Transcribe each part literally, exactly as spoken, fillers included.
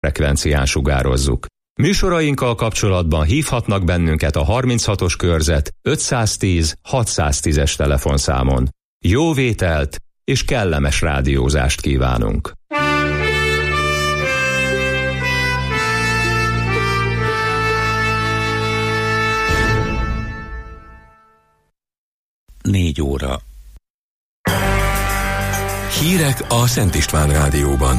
frekvencián sugározzuk. Műsorainkkal kapcsolatban hívhatnak bennünket a harminchatos körzet ötszáztíz hatszáztízes telefonszámon. Jó vételt és kellemes rádiózást kívánunk! Négy óra. Hírek a Szent István Rádióban.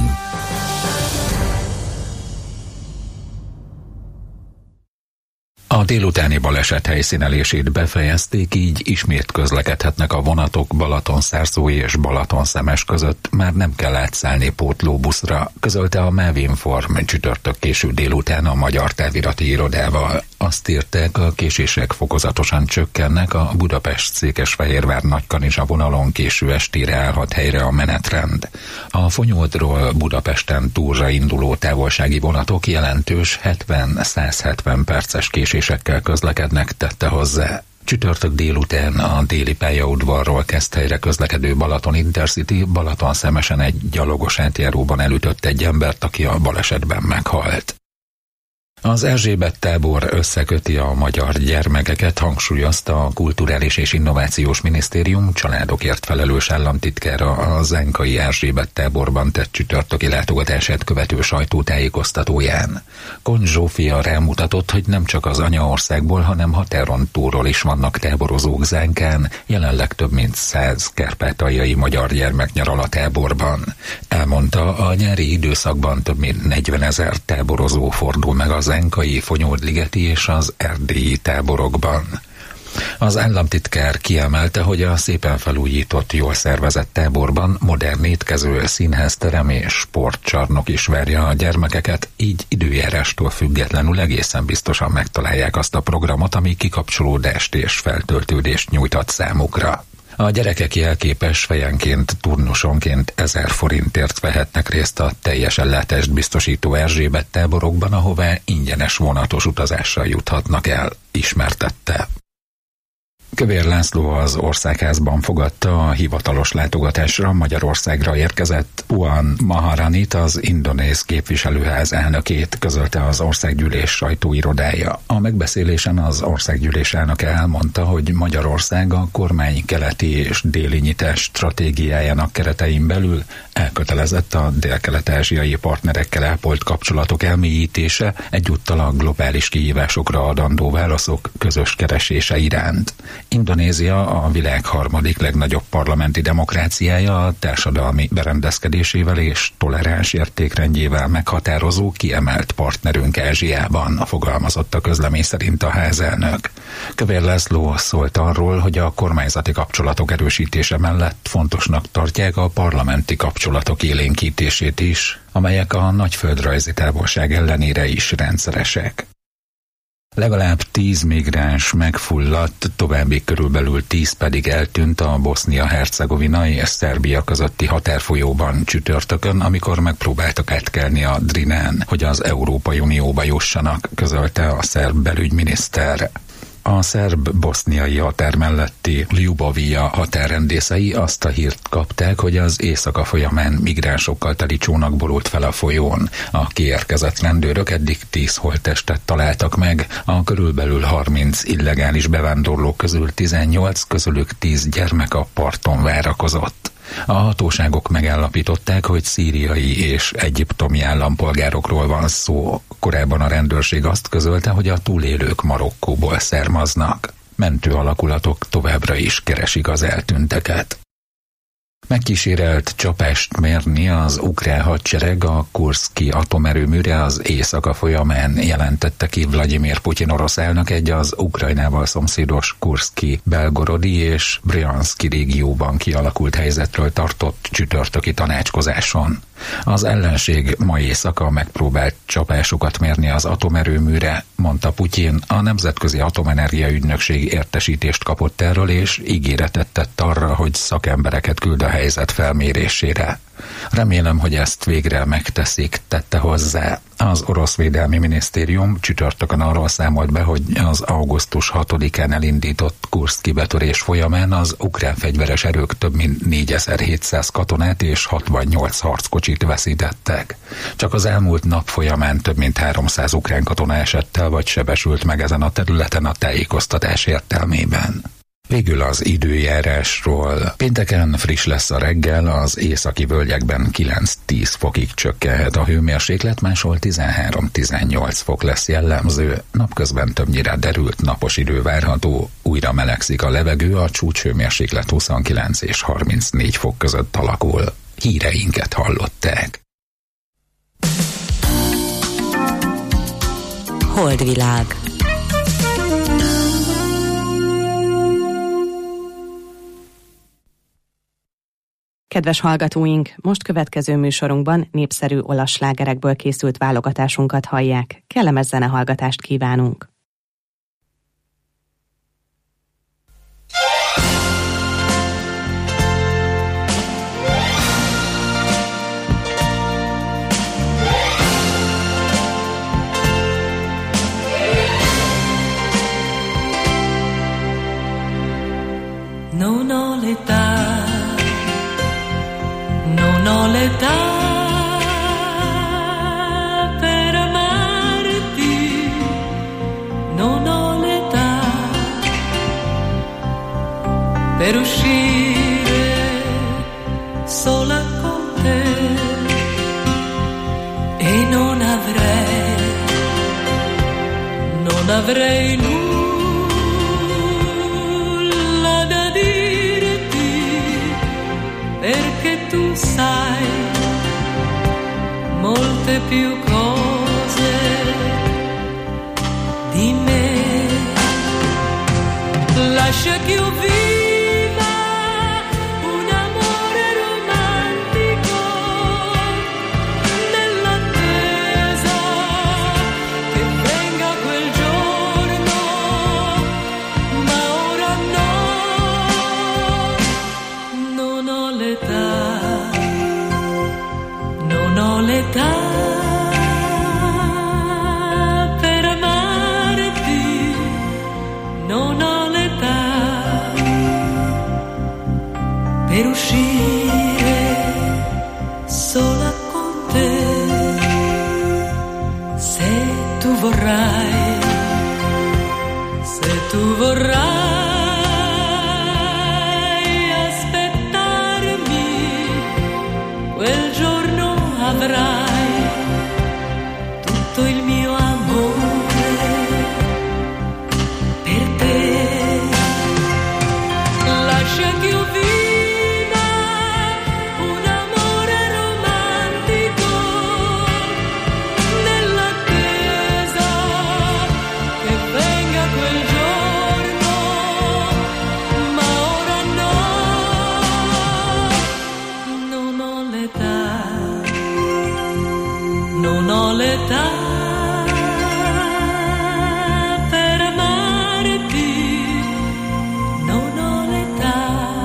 A délutáni baleset helyszínelését befejezték, így ismét közlekedhetnek a vonatok Balatonszárzói és Balaton-Szemes között, már nem kell átszállni pótlóbuszra, közölte a Mávinform csütörtök késő délután a Magyar Távirati Irodával. Azt írták, a késések fokozatosan csökkennek, a Budapest-Székesfehérvár-Nagykanizsa vonalon késő estére állhat helyre a menetrend. A Fonyódról Budapesten Túlzsa induló távolsági vonatok jelentős hetven-százhetven perces késésekkel közlekednek, tette hozzá. Csütörtök délután a déli pályaudvarról kezd helyre közlekedő Balaton Intercity Balaton-Szemesen egy gyalogos átjáróban elütött egy embert, aki a balesetben meghalt. Az Erzsébet tábor összeköti a magyar gyermekeket, hangsúlyozta a Kulturális és Innovációs Minisztérium családokért felelős államtitkára a zenkai Erzsébet táborban tett csütörtöki látogatását követő sajtótájékoztatóján. Kony Zsófia rámutatott, hogy nem csak az anyaországból, hanem határon túlról is vannak táborozók Zánkán, jelenleg több mint száz kárpátaljai magyar gyermek nyaral a táborban. Elmondta, a nyári időszakban több mint negyvenezer táborozó fordul meg az zenkai, Fonyódligeti és az erdélyi táborokban. Az államtitkár kiemelte, hogy a szépen felújított, jól szervezett táborban modern étkező, színházterem és sportcsarnok is várja a gyermekeket, így időjárástól függetlenül egészen biztosan megtalálják azt a programot, ami kikapcsolódást és feltöltődést nyújtott számukra. A gyerekek jelképes fejenként, turnusonként ezer forintért vehetnek részt a teljes ellátást biztosító Erzsébet táborokban, ahová ingyenes vonatos utazással juthatnak el, ismertette. Kövér László az Országházban fogadta a hivatalos látogatásra Magyarországra érkezett Puan Maharanit, az indonéz képviselőház elnökét, közölte az Országgyűlés sajtóirodája. A megbeszélésen az Országgyűlés elnöke elmondta, hogy Magyarország a kormány keleti és déli nyitás stratégiájának keretein belül elkötelezett a dél-kelet-ázsiai partnerekkel ápolt kapcsolatok elmélyítése, egyúttal a globális kihívásokra adandó válaszok közös keresése iránt. Indonézia a világ harmadik legnagyobb parlamenti demokráciája, a társadalmi berendezkedésével és toleráns értékrendjével meghatározó kiemelt partnerünk Ázsiában, fogalmazott a közlemény szerint a házelnök. Kövér László szólt arról, hogy a kormányzati kapcsolatok erősítése mellett fontosnak tartják a parlamenti kapcsolatok élénkítését is, amelyek a nagy földrajzi távolság ellenére is rendszeresek. Legalább tíz migráns megfulladt, további körülbelül tíz pedig eltűnt a Bosznia-Hercegovina és Szerbia közötti határfolyóban csütörtökön, amikor megpróbáltak átkelni a Drinán, hogy az Európai Unióba jussanak, közölte a szerb belügyminiszter. A szerb-boszniai határ melletti Ljubovija határrendészei azt a hírt kapták, hogy az éjszaka folyamán migránsokkal teli csónak borult fel a folyón. A kiérkezett rendőrök eddig tíz holttestet találtak meg, a körülbelül harminc illegális bevándorló közül tizennyolc, közülük tíz gyermek a parton várakozott. A hatóságok megállapították, hogy szíriai és egyiptomi állampolgárokról van szó. Korábban a rendőrség azt közölte, hogy a túlélők Marokkóból származnak. Mentő alakulatok továbbra is keresik az eltűnteket. Megkísérelt csapást mérni az ukrán hadsereg a Kurszki atomerőműre az éjszaka folyamán, jelentette ki Vladimir Putyin orosz elnök egy az Ukrajnával szomszédos Kurszki, Belgorodi és Bryanszki régióban kialakult helyzetről tartott csütörtöki tanácskozáson. Az ellenség ma éjszaka megpróbált csapásokat mérni az atomerőműre, mondta Putyin. A Nemzetközi Atomenergia Ügynökség értesítést kapott erről, és ígéretet tett arra, hogy szakembereket küld a helyzet felmérésére. Remélem, hogy ezt végre megteszik, tette hozzá. Az orosz védelmi minisztérium csütörtökön arról számolt be, hogy az augusztus hatodikán elindított Kurszki betörés folyamán az ukrán fegyveres erők több mint négyezer-hétszáz katonát és hatvannyolc harckocsit veszítettek. Csak az elmúlt nap folyamán több mint háromszáz ukrán katona esett el vagy sebesült meg ezen a területen a tájékoztatás értelmében. Végül az időjárásról. Pénteken friss lesz a reggel, az északi völgyekben kilenc-tíz fokig csökkenhet a hőmérséklet, máshol tizenhárom-tizennyolc fok lesz jellemző, napközben többnyire derült napos idő várható, újra melegszik a levegő, a csúcshőmérséklet huszonkilenc és harmincnégy fok között alakul. Híreinket hallották. Holdvilág. Kedves hallgatóink, most következő műsorunkban népszerű olasz slágerekből készült válogatásunkat hallják. Kellemes zenehallgatást kívánunk! Non ho l'età, non ho l'età per amarti, non ho l'età per uscire sola con te e non avrei, non avrei nulla da dirti, perché tu sai molte più cose di me. Lascia che io viva un amore romantico nell'attesa che venga quel giorno, ma ora no, non ho l'età, non ho l'età per amarti, non ho l'età per uscire sola con te. Se tu vorrai, se tu vorrai aspettarmi, quel giorno avrai tutto il mio amore per te. Lascia che io viva un amore romantico nell'attesa che venga quel giorno, ma ora no, non ho l'età, non ho l'età per amarti, non ho l'età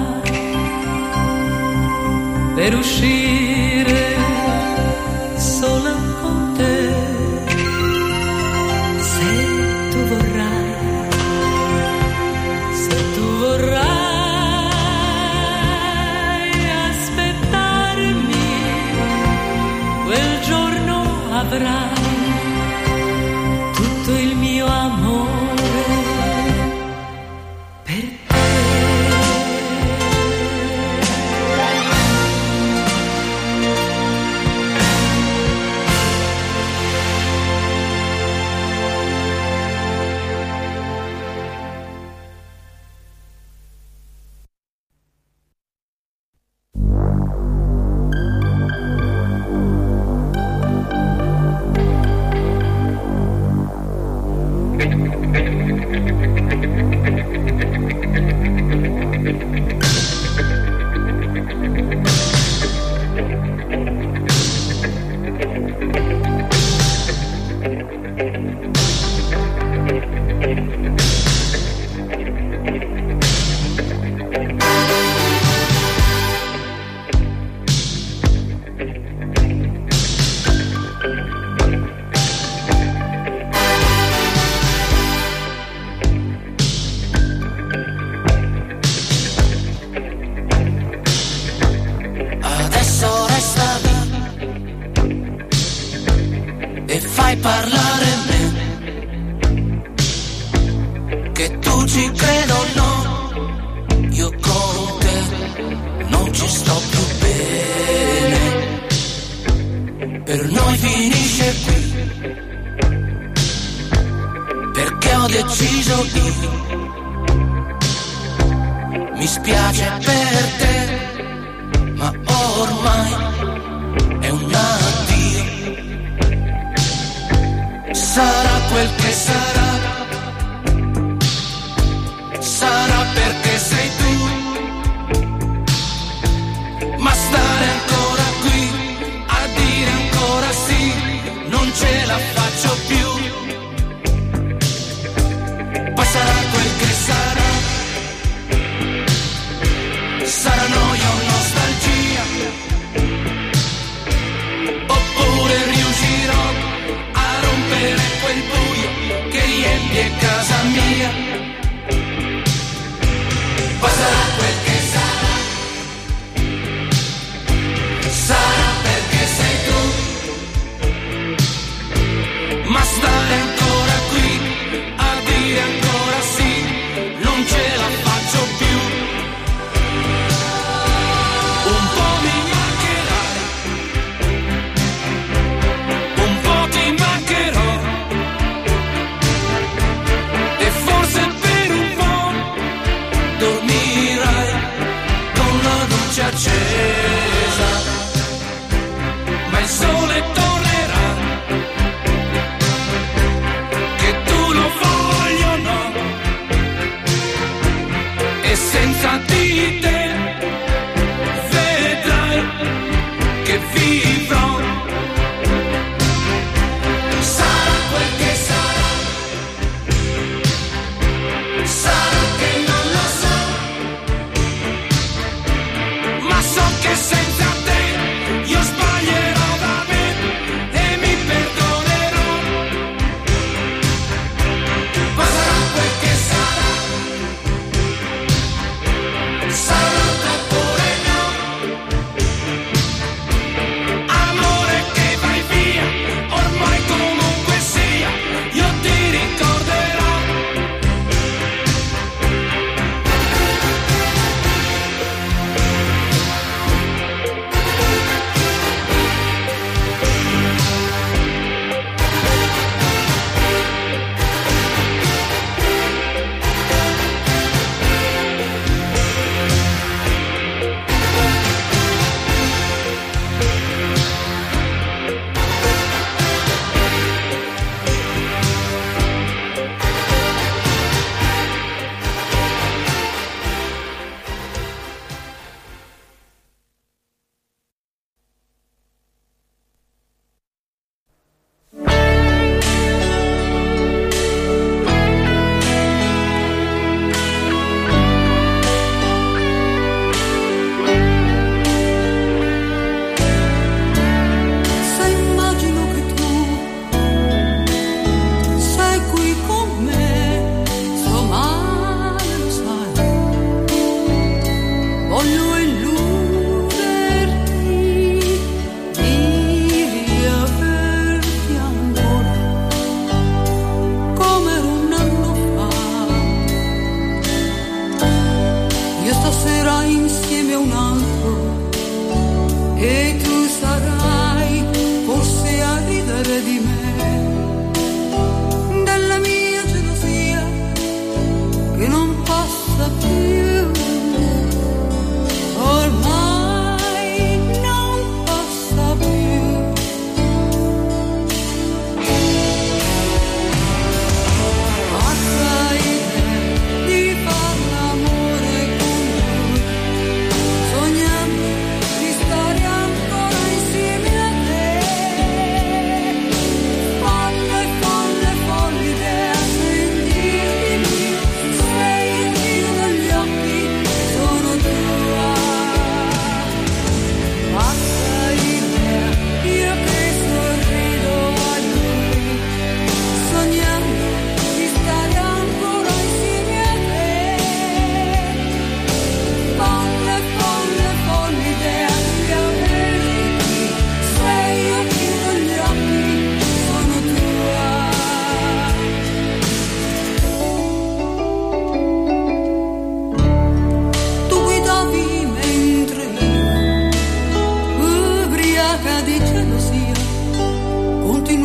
per uscire sola con te. Se tu vorrai, se tu vorrai aspettarmi, quel giorno avrai tutto il mio amore per te. fai parlare me, che tu ci credo o no, io con te non ci sto più bene, per noi finisce qui, perché ho deciso io, mi spiace per te, ma ormai è un addio, sarà quel che sarà, sarà perché sei tu, ma stare ancora qui a dire ancora sì, non ce la faccio più, poi sarà quel che sarà, sarà noia o nostalgia, oppure riuscirò a rompere quel buio che riempie casa mia, poi sarà quel che sarà, sarà perché sei tu,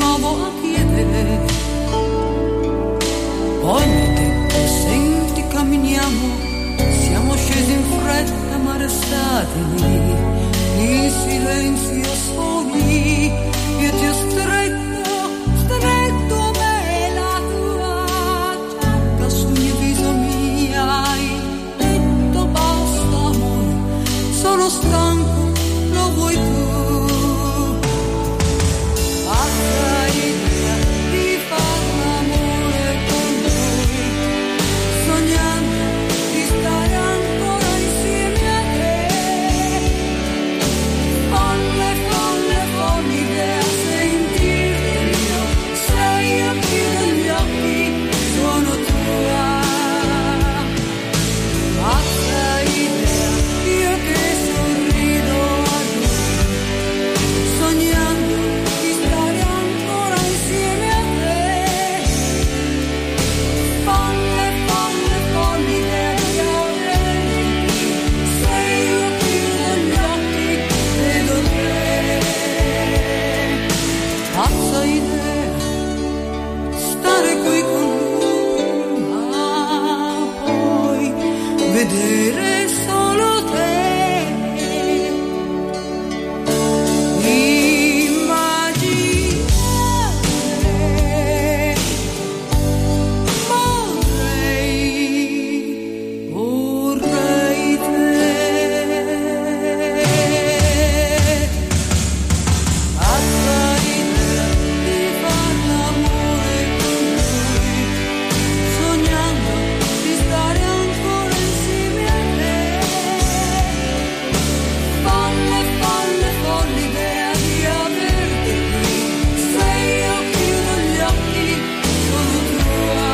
nuovo a chiedere. Poi mi ha detto, senti, camminiamo, siamo scesi in fretta ma restati lì, in silenzio soli, io ti ho stretto, stretto me la tua giacca sul mio viso, mi hai detto basta amore, sono stanco, lo vuoi tu. Altra idea di far l'amore con lui, sognando di stare ancora insieme a te. Folle, folle, folle idea, sentirti io, se io chiudo gli occhi sono tua. Altra idea, io che sorrido a lui, sognando di stare ancora insieme a te. Folle, folle, folle idea di averti, se io chiudo gli occhi vedo te. Pazza idea, stare qui con lui, ma poi vedere solo te. Immaginare, vorrei, vorrei te. Altra idea di far l'amore con lui, sognando di stare ancora insieme a te. Folle, folle, folle idea di averti qui, se io chiudo gli occhi sono tua.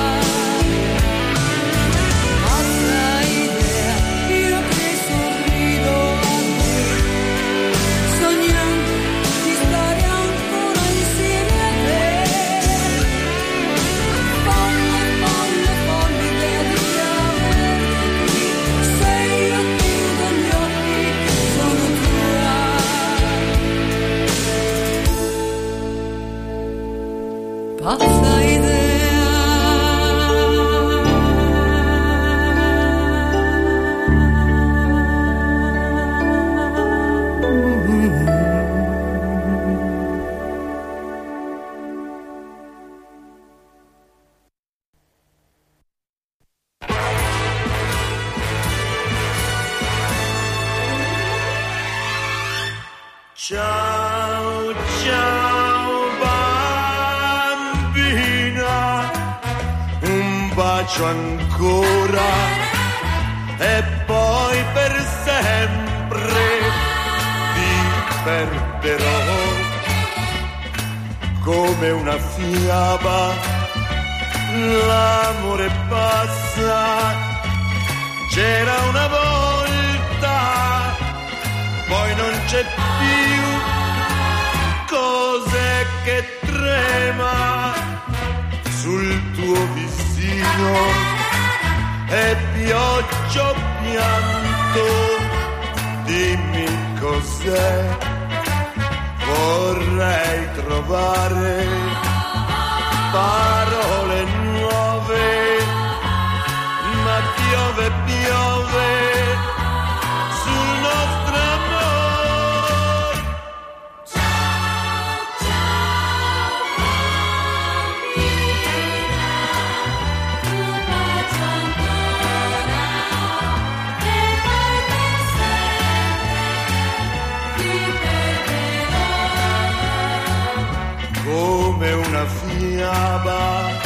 Altra idea, io che sorrido a lui, sognando di stare ancora insieme a te. Folle, folle, folle idea di averti qui, se io chiudo gli occhi sono tua. Pazza idea. Ciao, ciao bambina, un bacio ancora e poi per sempre ti perderò come una fiaba, l'amore passa, c'era una volta, poi non c'è più, cos'è che trema sul tuo visino, e pioggia o pianto, dimmi cos'è, vorrei trovare parole nuove, ma piove, piove sul nostro amor. Ciao, ciao bambina, un bacio ancora e poi per sempre ti perderò. Come una fiaba,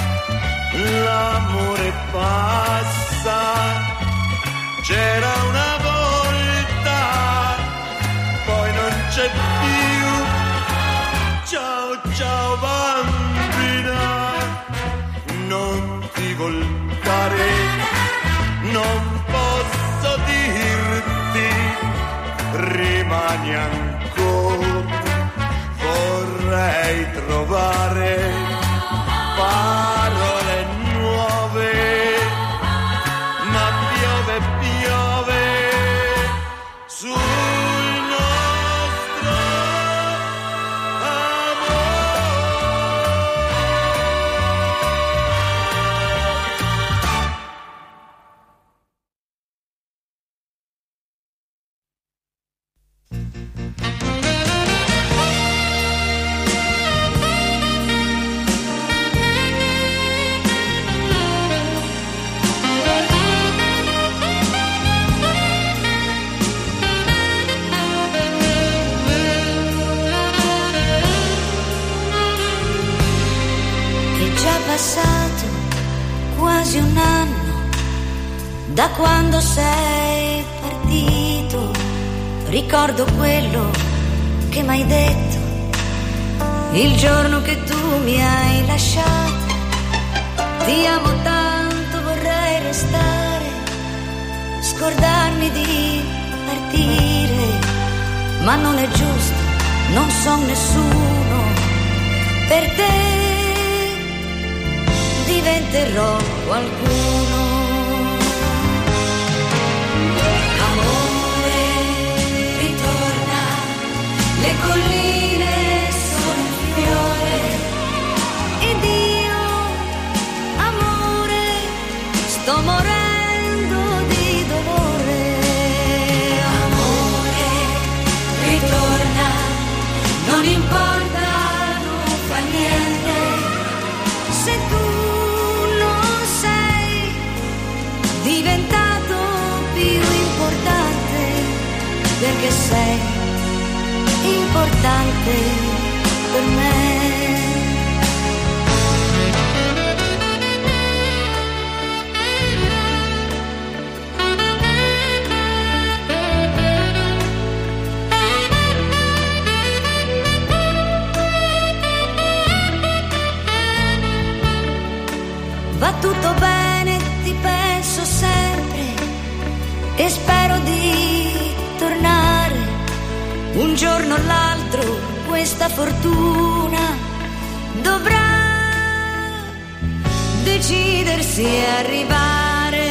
l'amore passa, c'era una volta, poi non c'è più. Ciao, ciao bambina, non ti voltare, non posso dirti, rimani ancora, vorrei trovare parole nuove, ma piove, piove sul nostro amore. passato quasi un anno da quando sei partito. Ricordo quello che m'hai detto il giorno che tu mi hai lasciato. Ti amo tanto, vorrei restare, scordarmi di partire, ma non è giusto, non son nessuno per te, diventerò qualcuno. Amore, ritorna, le colline sono in fiore ed io, amore, sto morendo di dolore. Amore, ritorna, non importa, non fa niente, se tu non sei diventato più importante, perché sei importante per me. Va tutto bene, ti penso sempre e spero di tornare un giorno o l'altro. Questa fortuna dovrà decidersi e arrivare.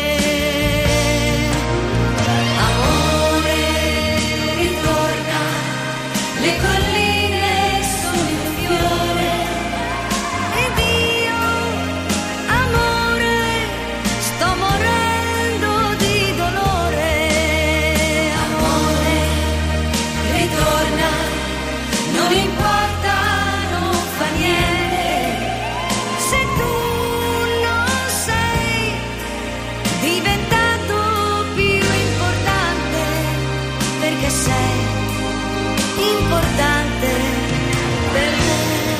Amore, ritorna, le colline sono in fiore ed io, amore, sto morendo di dolore. Amore, ritorna, non importa, non fa niente, se tu non sei diventato più importante, perché sei importante per me.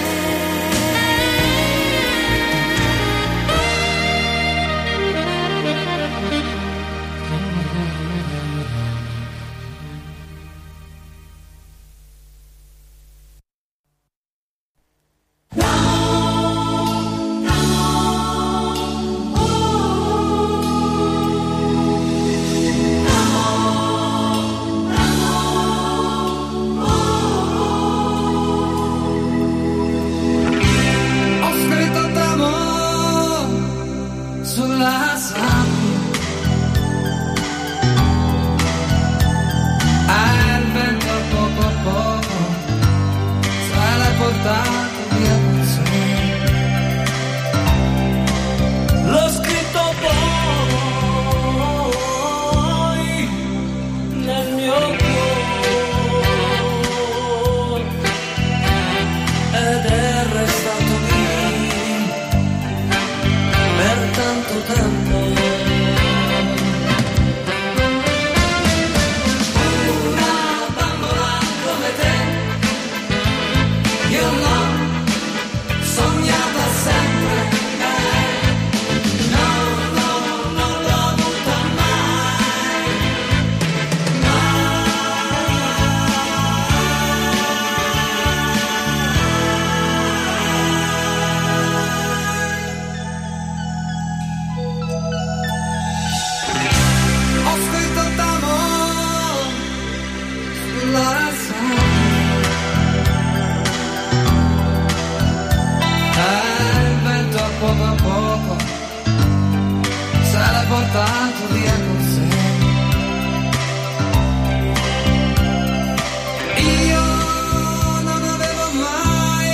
Ho scritto t'amo sulla sabbia, ah, il vento poco a poco se l'ha portato via con sé. L'ho scritto poi nel mio cuore ed è restato lì per tanto tempo. Una bambola come te io l'ho sognata sempre, eh. No, no, non l'ho avuta mai, ho scritto t'amo sulla sabbia, eh, il vento a poco a poco se l'ha portato via con sé. Io non avevo mai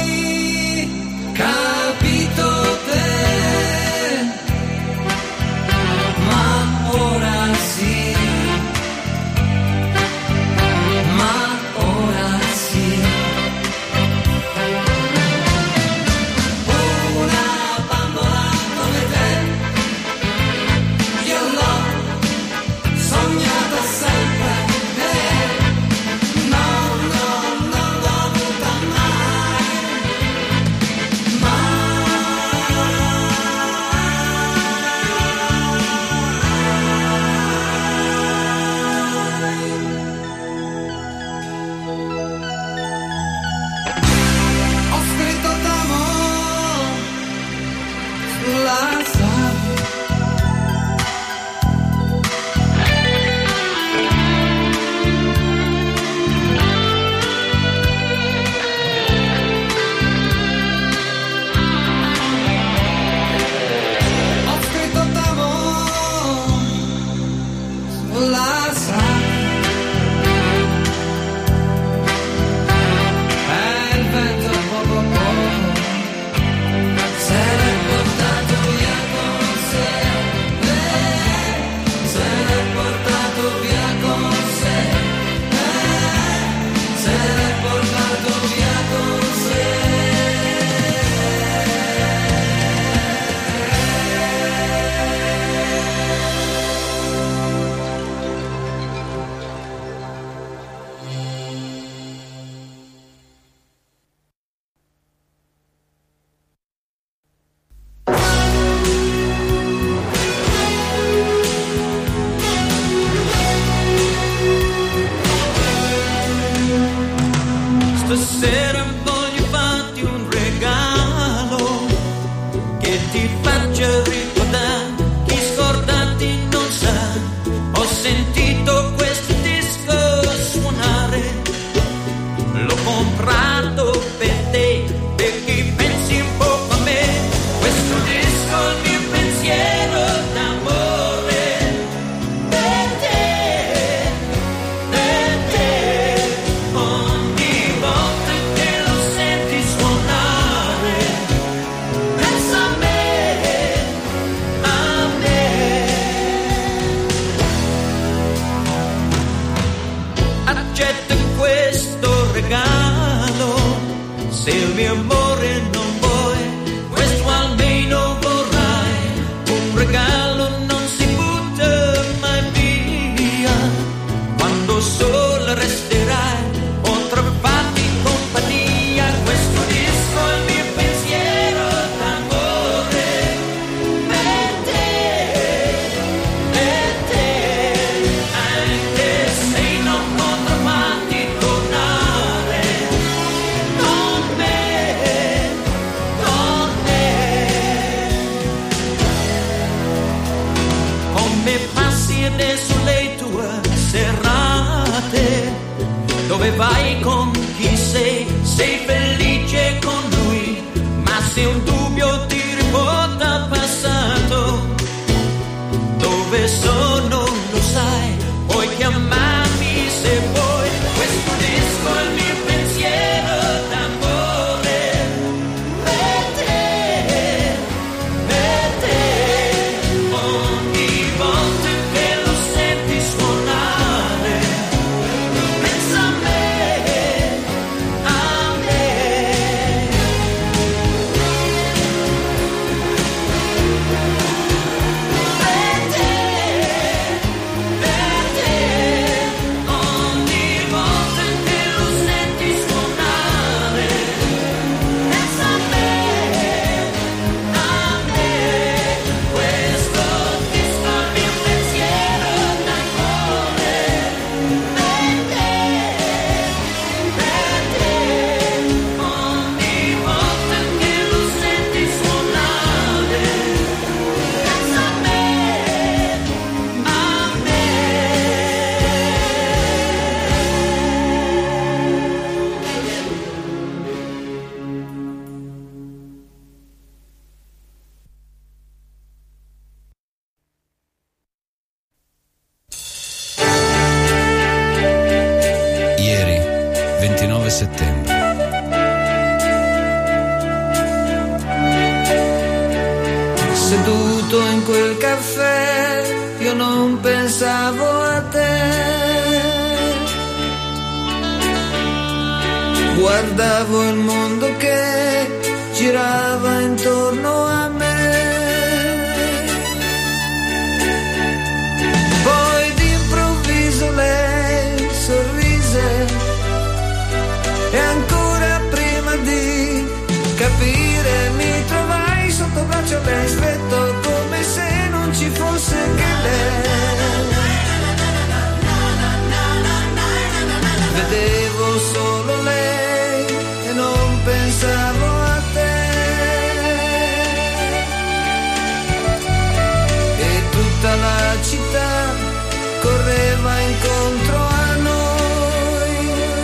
capito te, ma ora sì, ma ora sì. Una bambola come te io l'ho riflette sulle tue serate. Dove vai, con chi sei? Sei felice con lui, ma se un dubbio ti riporta al passato, dove sono lo sai, puoi chiamarmi se vuoi. Questo disco è il mio pensiero d'amore per te, per te. Ogni volta che lo senti suonare, pensa a me, a me. Per te, per te. Ogni volta che lo senti suonare, pensa a me, a me. Questo disco è il mio pensiero d'amore per te, per te. Ogni volta che lo senti suonare, pensa a me, a me. Ieri, ventinove settembre. Seduto in quel caffè, io non pensavo a te. Guardavo il mondo che girava intorno a me. Poi d'improvviso lei sorrise e ancora prima di capire mi trovai sotto braccio lei stretto come se non ci fosse che lei. Vedevo solo lei e non pensavo a te. E tutta la città correva incontro a noi.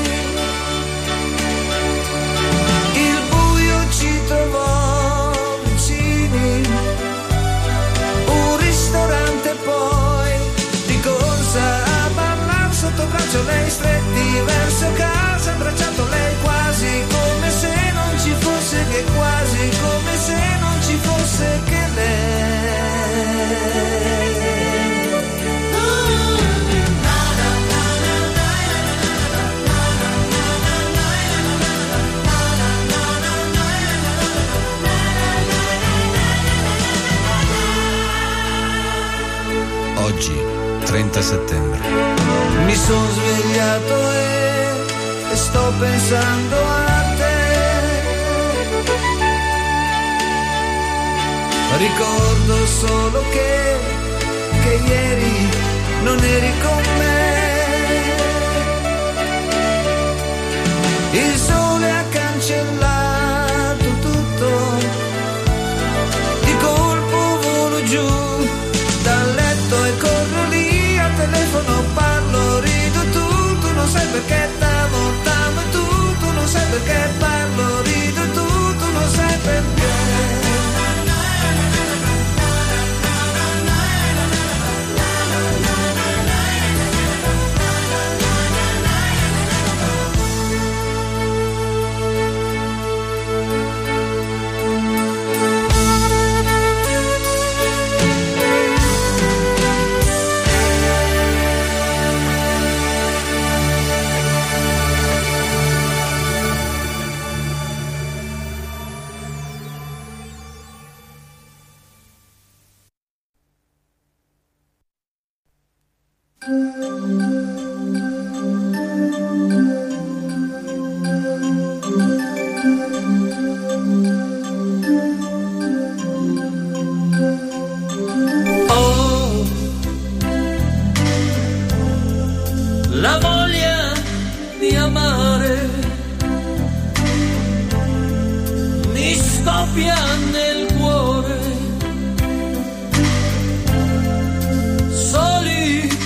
Il buio ci trovò vicini, un ristorante poi di corsa a ballar sotto braccio lei stretti verso casa, abbracciato lei quasi come se non ci fosse che quasi come se non ci fosse che lei. Oggi, trenta settembre. Mi sono svegliato e, e sto pensando a te. Ricordo solo che, che ieri non eri con me. Il sole ha cancellato tutto, di colpo volo giù dal letto e corro lì al telefono, parlo, rido, tu, tu non sai perché t'amo, t'amo e tu, tu non sai perché parlo, rido, tu, tu non sai perché. La voglia di amare mi scoppia nel cuore. Soli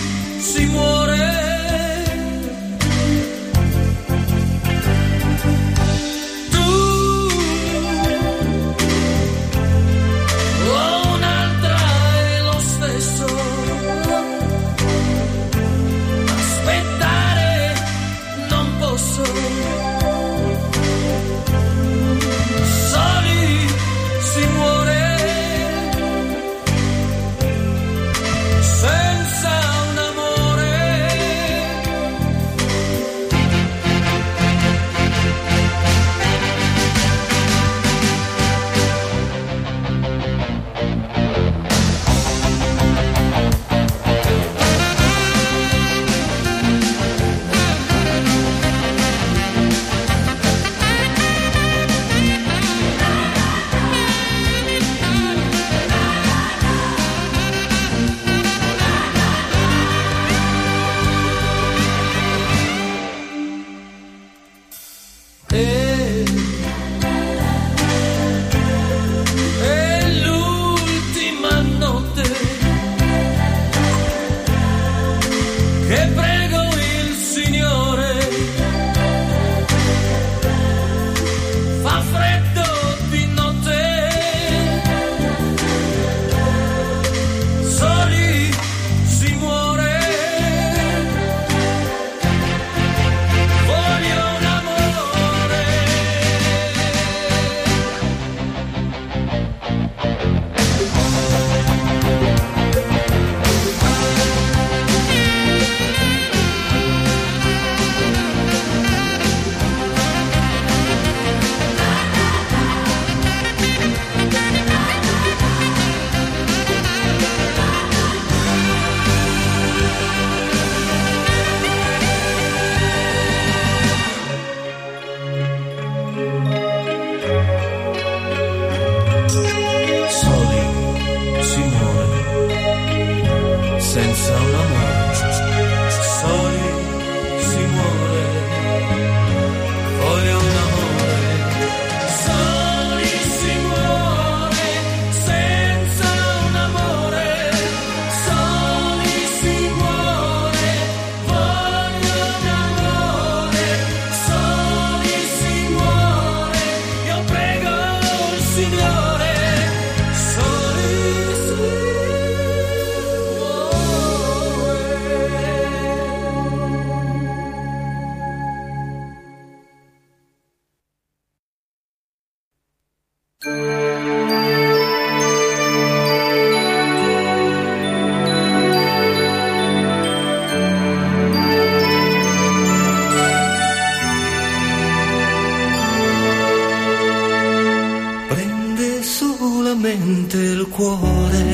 solamente il cuore.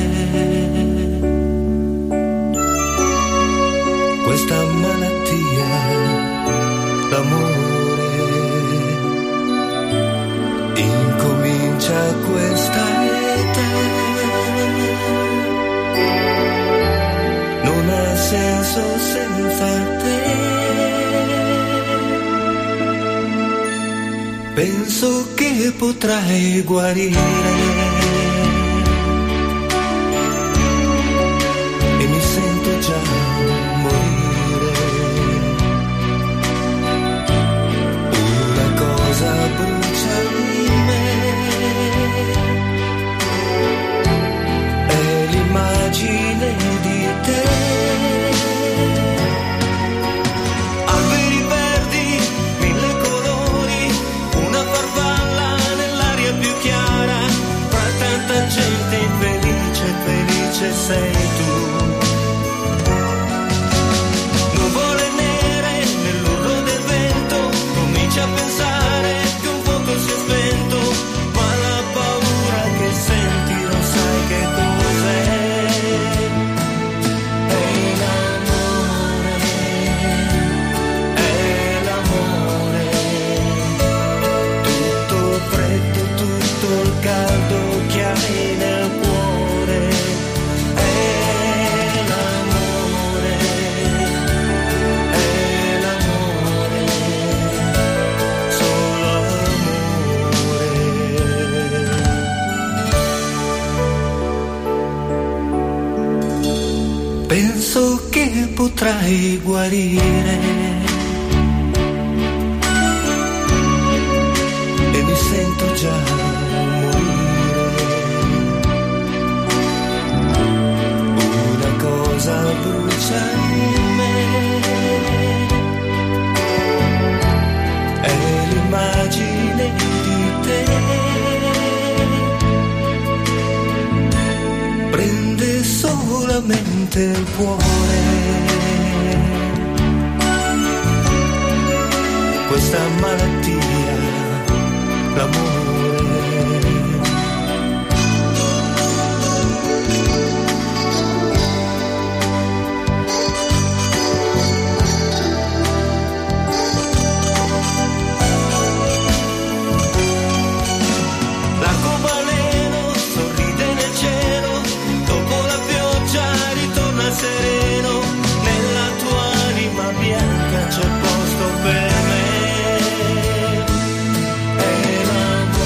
Questa malattia, l'amore, incomincia questa età. Non ha senso senza te. Penso che potrai guarire e mi sento già morire. Una cosa brucia in me, è l'immagine di te. Alberi verdi, mille colori, una farfalla nell'aria più chiara, fra tanta gente infelice, felice sei tu. Nuvole nere nell'urlo del vento, comincia a pensare che un fuoco si è spento, ma la paura che senti lo sai che cos'è? È l'amore, è l'amore, tutto freddo, tutto il caldo che hai nel cuore. È l'amore, è l'amore, solo amore. Penso che potrai guarire e mi sento già morire. Una cosa brucia in me, è l'immagine di te. Prende solamente il cuore. Questa malattia, l'amore. L'arcobaleno sorride nel cielo, dopo la pioggia ritorna sereno, nella tua anima bianca c'è posto per me. È l'amore.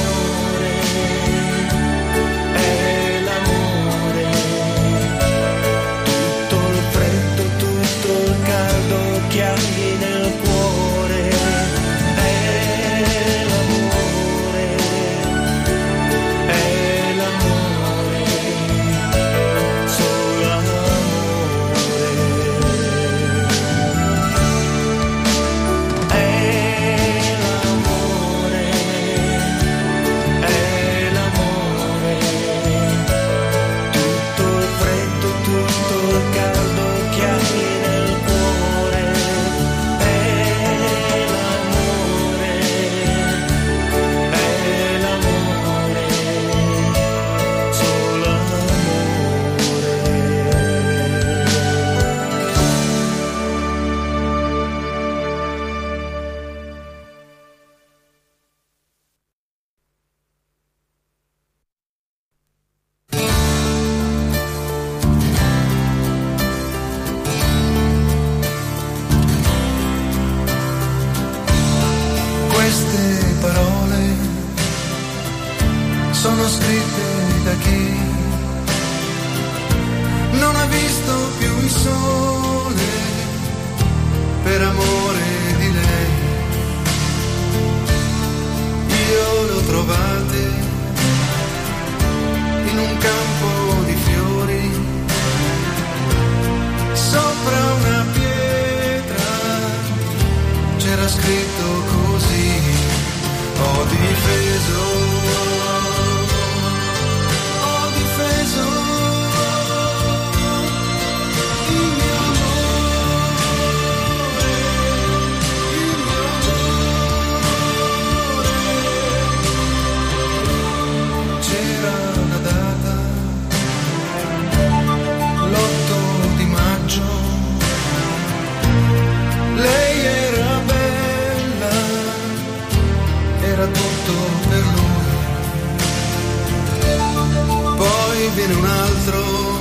viene un altro,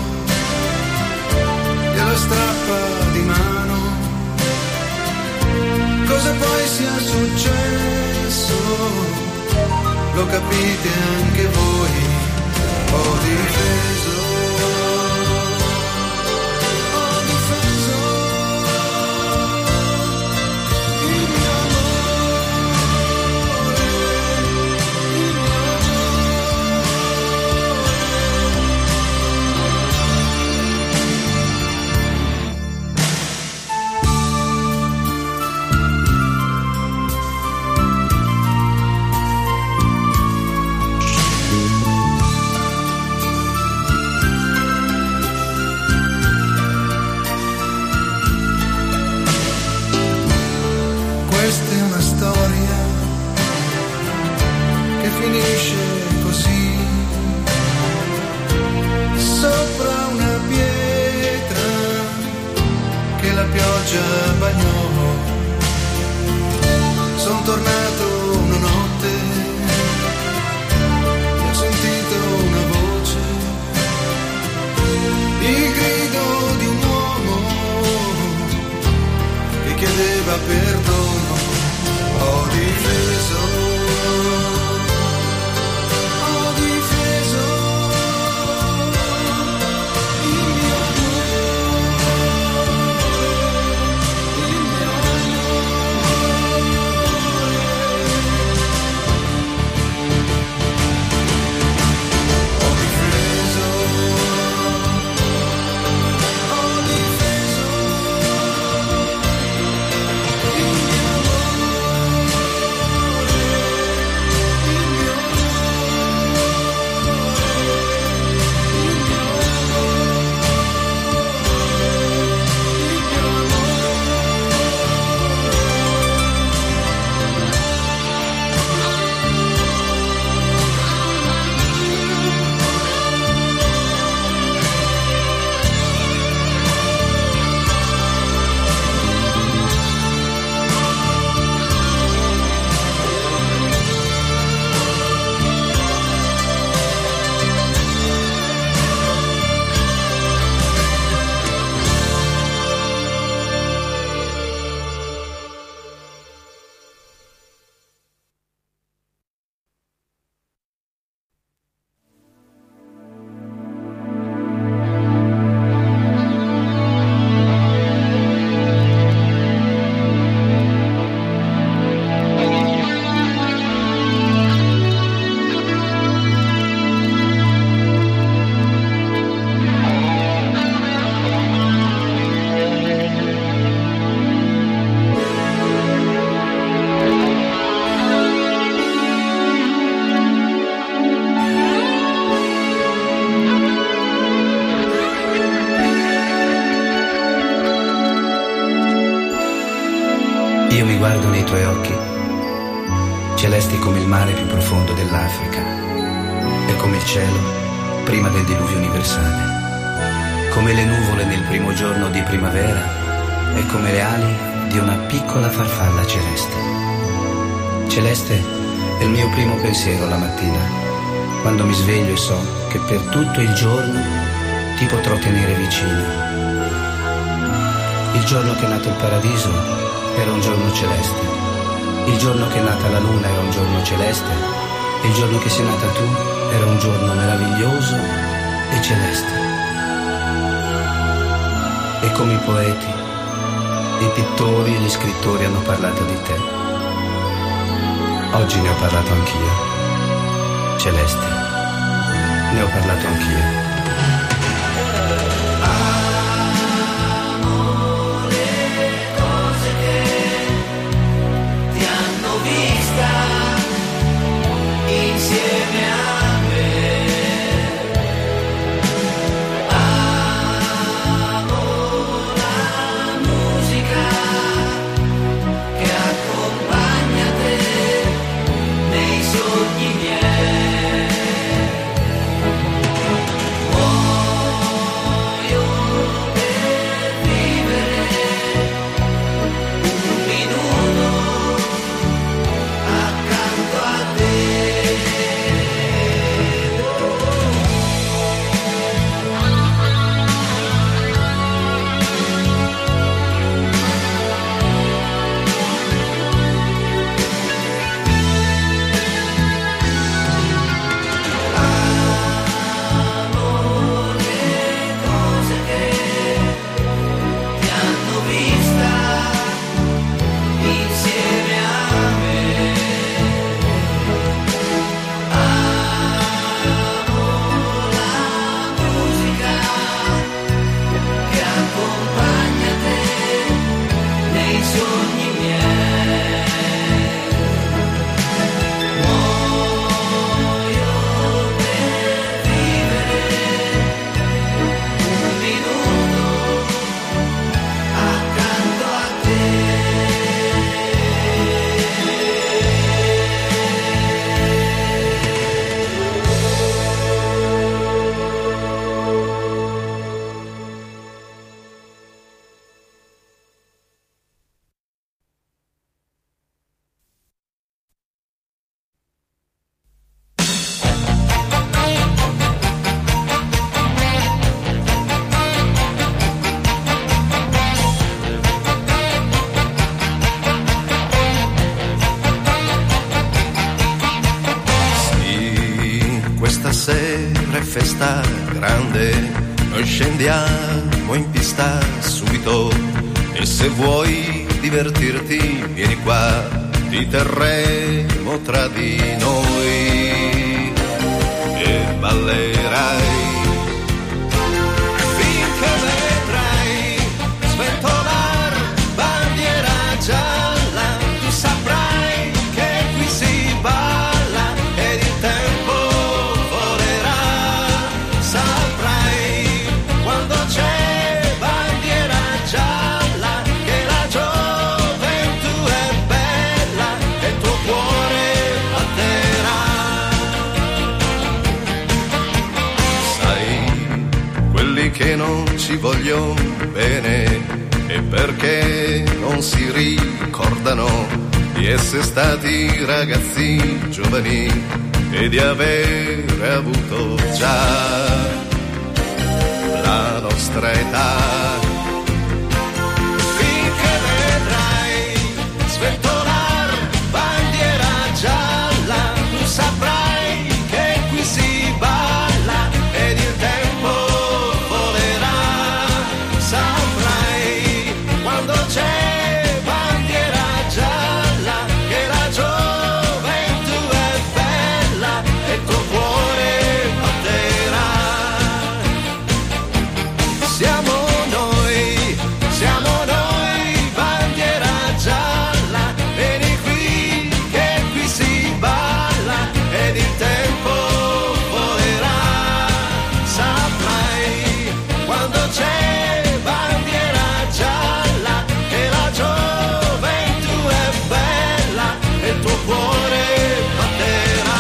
glielo strappa di mano. Cosa poi sia successo, lo capite anche voi, ho difeso. Questa è una storia che finisce così, sopra una pietra che la pioggia bagnò. Son tornato una notte e ho sentito una voce, il grido di un uomo che chiedeva perdono. Ho difeso, ho difeso il mio amore, il mio amore. Ho difeso, ho difeso il mio Io mi guardo nei tuoi occhi, celesti come il mare più profondo dell'Africa e come il cielo prima del diluvio universale, come le nuvole nel primo giorno di primavera e come le ali di una piccola farfalla celeste. Celeste è il mio primo pensiero la mattina, quando mi sveglio e so che per tutto il giorno ti potrò tenere vicino. Il giorno che è nato il paradiso era un giorno celeste, il giorno che è nata la luna era un giorno celeste, e il giorno che sei nata tu era un giorno meraviglioso e celeste. E come i poeti, i pittori e gli scrittori hanno parlato di te, oggi ne ho parlato anch'io. Celeste, ne ho parlato anch'io. Insieme a me, amo la musica che accompagna te nei sogni miei. sera è festa grande, noi scendiamo in pista subito e se vuoi divertirti vieni qua, ti terremo tra di noi e ballerai finché vedrai sventolar bandiera gialla, tu saprai che qui si balla ed il tempo volerà, saprai quando c'è bandiera gialla che la gioventù è bella e il tuo cuore batterà. Sai, quelli che non ci vogliono bene e perché non si ricordano di essere stati ragazzi giovani e di avere avuto già la nostra età. Finché vedrai sventolar bandiera gialla, tu saprai che qui si balla ed il tempo volerà, saprai quando c'è bandiera gialla che la gioventù è bella e il tuo cuore batterà. Siamo noi, siamo noi, bandiera gialla, vieni qui che qui si balla ed il tempo volerà, saprai quando c'è bandiera gialla che la gioventù è bella e il tuo cuore batterà.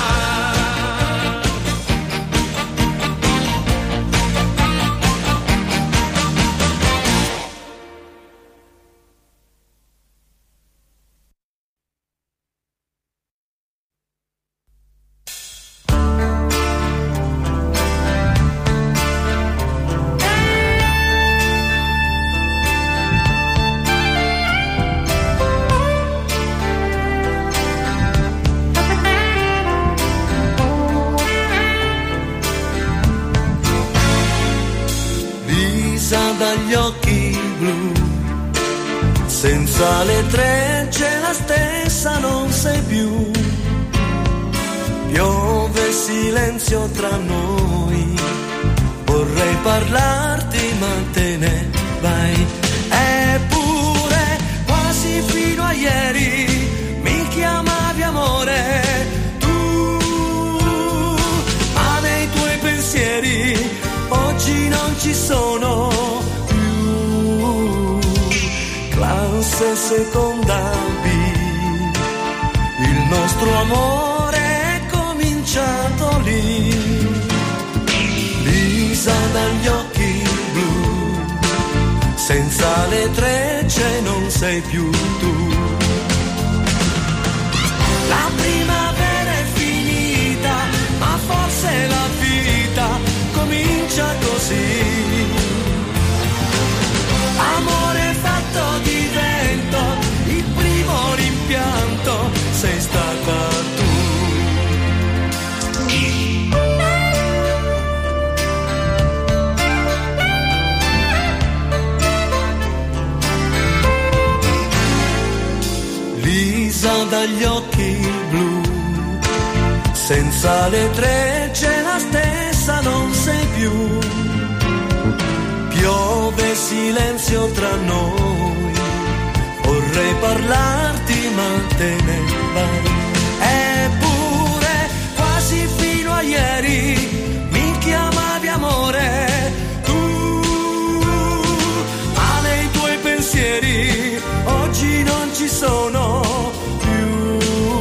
Lisa dagli occhi blu, senza le trecce la stessa non sei più. Piove silenzio tra noi, vorrei parlarti ma te ne vai. Eppure quasi fino a ieri mi chiamavi amore, tu, ma nei tuoi pensieri oggi non ci sono più. Classe seconda B, il nostro amore è cominciato lì. Lisa dagli occhi blu, senza le trecce non sei più tu. La primavera è finita, ma forse la vita comincia così. Amore fatto di vento, il primo rimpianto sei stata tu. Lisa dagli occhi blu, senza le trecce la stessa non sei più. Piove silenzio tra noi, vorrei parlarti ma te ne vai. Eppure quasi fino a ieri mi chiamavi amore, tu, ma nei tuoi pensieri oggi non ci sono più.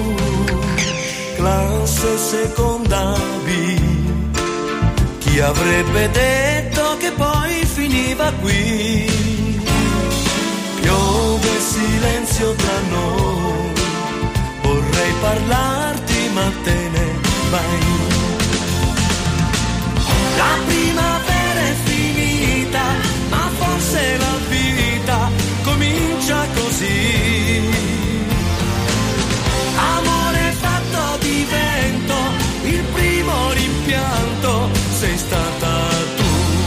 Classe seconda B, chi avrebbe detto che poi finiva qui. Piove silenzio tra noi, vorrei parlarti ma te ne vai. La primavera è finita, ma forse la vita comincia così. Amore fatto di vento, il primo rimpianto sei stata tu.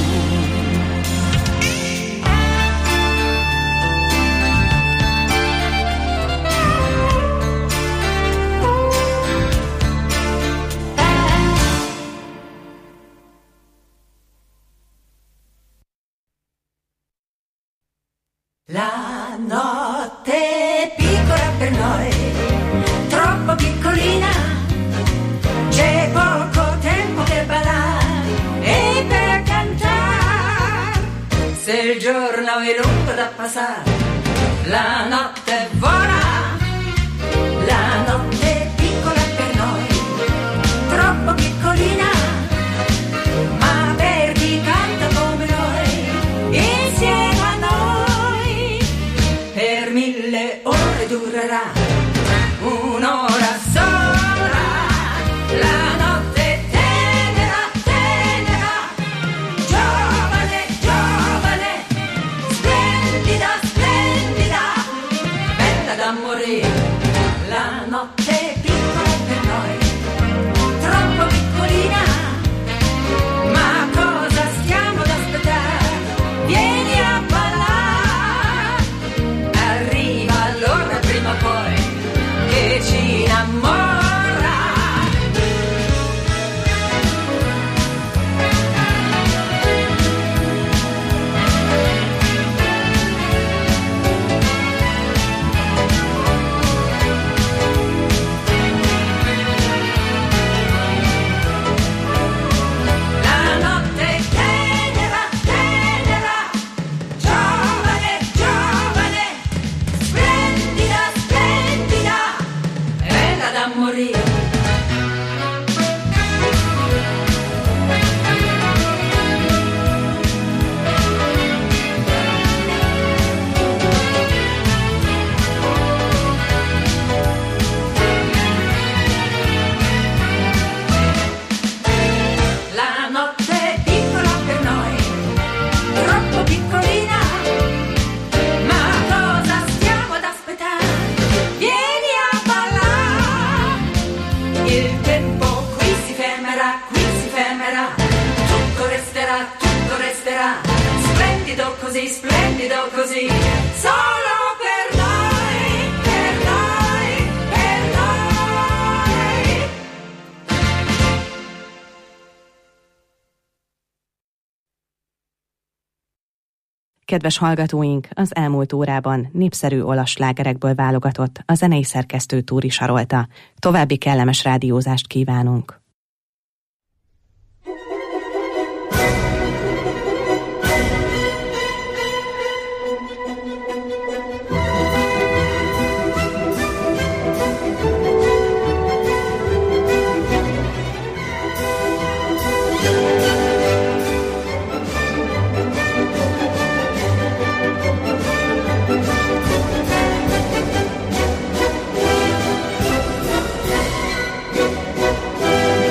La notte è piccola per noi, troppo piccolina, c'è poco tempo per ballare e per cantare. Se il giorno è lungo da passare, la notte vola. La notte è piccola per noi, troppo piccolina, ma per chi canta come noi, insieme a noi, per mille ore durerà, un'ora sola, la notte tenera, tenera, giovane, giovane, splendida, splendida, bella da morire. La notte è piccola per noi, troppo piccolina, ma cosa stiamo ad aspettare? Vieni a ballare, arriva l'ora prima o poi che ci innamora. La notte è tenera, tenera, giovane, giovane, splendida, splendida, bella da morire. La notte è piccola per noi, troppo piccolina, ma cosa stiamo ad aspettare? Vieni a ballare, il tempo qui si fermerà, qui si fermerà, tutto resterà, tutto resterà, splendido così, splendido così, solo per noi, per noi, per noi. Kedves hallgatóink, az elmúlt órában népszerű olasz slágerekből válogatott a zenei szerkesztő Túri Sarolta. További kellemes rádiózást kívánunk! La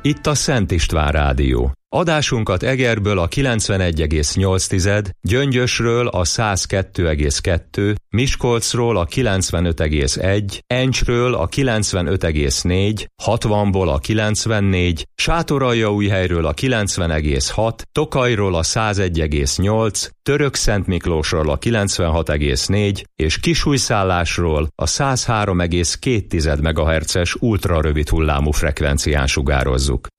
Itt a Szent István Rádió. Adásunkat Egerből a kilencvenegy egész nyolc, Gyöngyösről a száz kettő egész kettő, Miskolcról a kilencvenöt egész egy, Encsről a kilencvenöt egész négy, hatvanból a kilencvennégy, Sátoraljaújhelyről a kilencven egész hat, Tokajról a száz egy egész nyolc, Törökszentmiklósról a kilencvenhat egész négy és Kisújszállásról a száz három egész két megahertzes ultrarövid hullámú frekvencián sugározzuk.